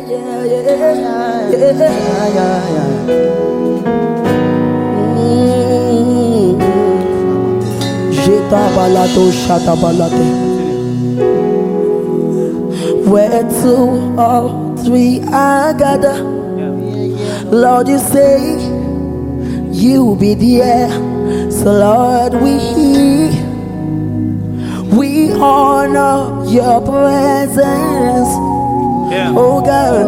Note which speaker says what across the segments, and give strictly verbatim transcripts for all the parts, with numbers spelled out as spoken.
Speaker 1: yeah, yeah, yeah, yeah. Jeta balato shata balate. Where two or three are gathered, Lord, you say you be there. So Lord, we we honor your presence. Yeah. Oh God,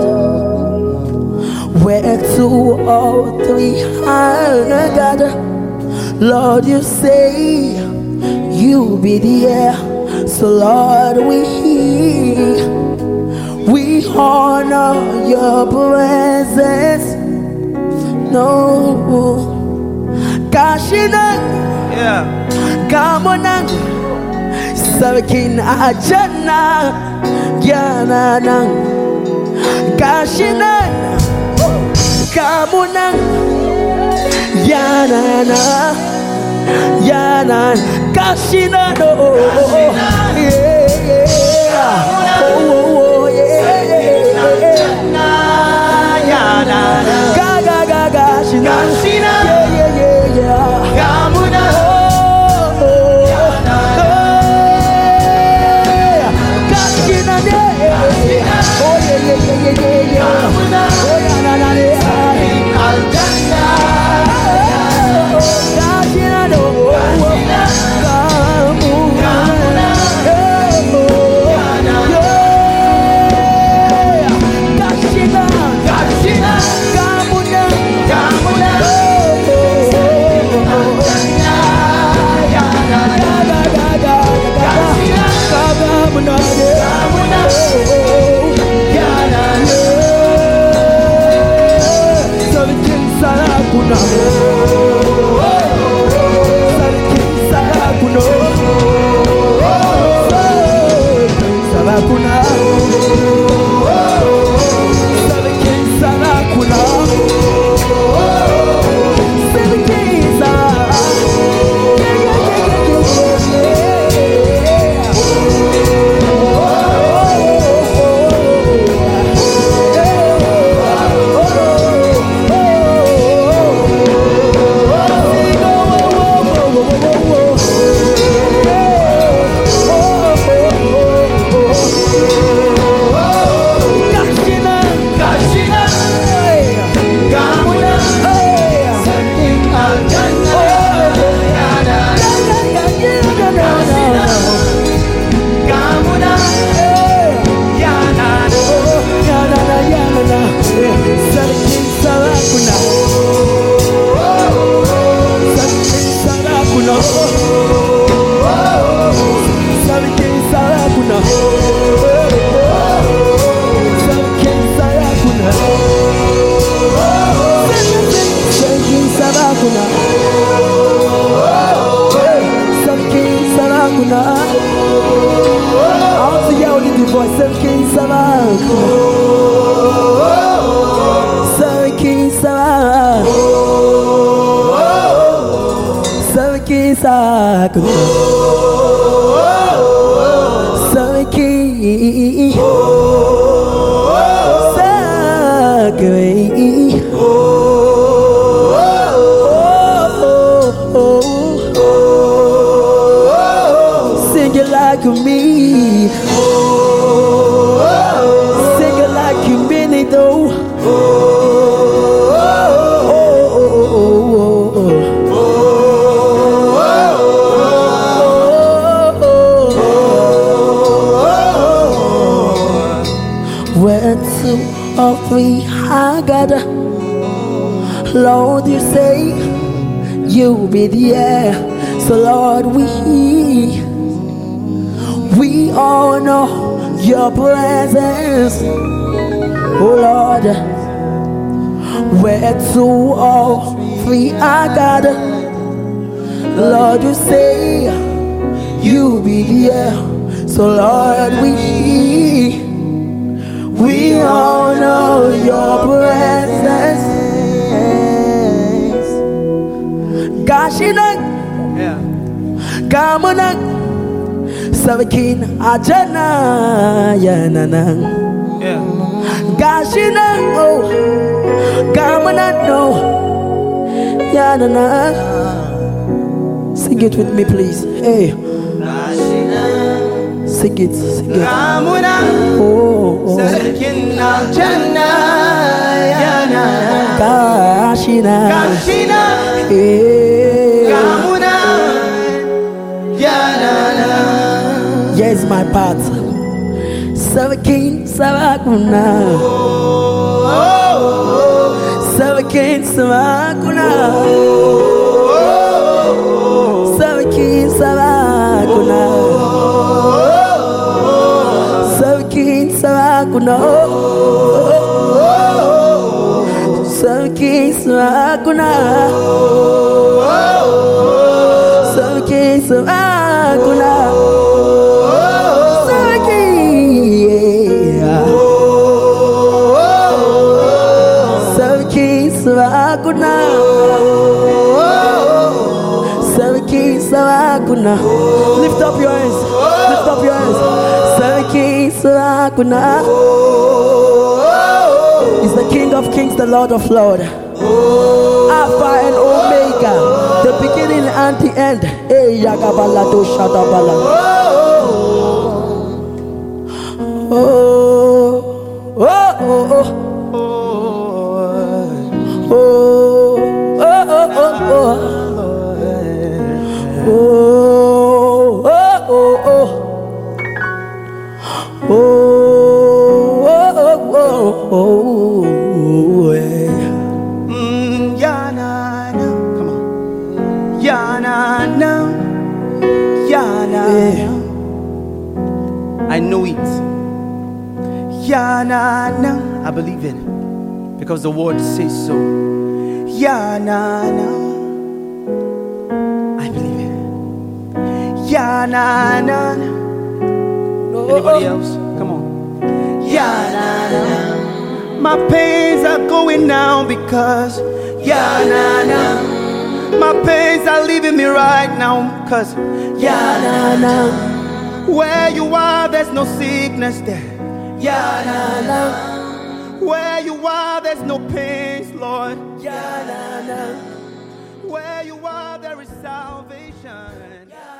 Speaker 1: where two or three are gathered, Lord, you say you be there. So Lord, we we honor your presence. No, Kashina, yeah, come on, Sarkin Ajana, Yana, Kashina, come on, Yana, Yana, Kashina, no, yeah, yeah, oh, yeah, Yana, Gaga, Gaga, Kashina, yeah, yeah, yeah, Kamuna. Lord, you say you be there. So Lord, we we honor your presence. Oh Lord, where two or three are gathered, Lord, you say you be there. So Lord, we we honor your presence. Kashina, yeah, Kamuna, Sarkin Ajana, Yana, yeah, Gashina, oh, Gamana, no, Yanana. Sing it with me, please. Hey, sing it, sing it. Oh, oh. Gashina, Gashina, hey. Yes, my part. Savakin Savakuna, Savakin Savakuna, Savakin Savakuna, Savakin Savakuna, Savakin Savakuna, Savakin Savakuna. Savakuna, Savaki Savakuna. Lift up your hands, lift up your hands. Savaki Savakuna. He's the King of Kings, the Lord of Lords, Alpha and Omega, the beginning and the end. Hey, Yagabala do Shadabala. Oh, oh, oh, oh. Oh, oh, oh, oh, oh, oh, oh, oh, oh, oh, Yana, come on, Yana, Yana, I know it, Yana, I believe it. Because the word says so. Yeah, na, na. I believe it. Yeah, na, na. Anybody else? Come on. Yeah, na, na. My pains are going down because yeah, na, na. My pains are leaving me right now because yeah, na, na. Where you are, there's no sickness there. Yeah, na, na. Where you are, there's no pains, Lord. Yeah, nah, nah. Where you are, there is salvation. Yeah.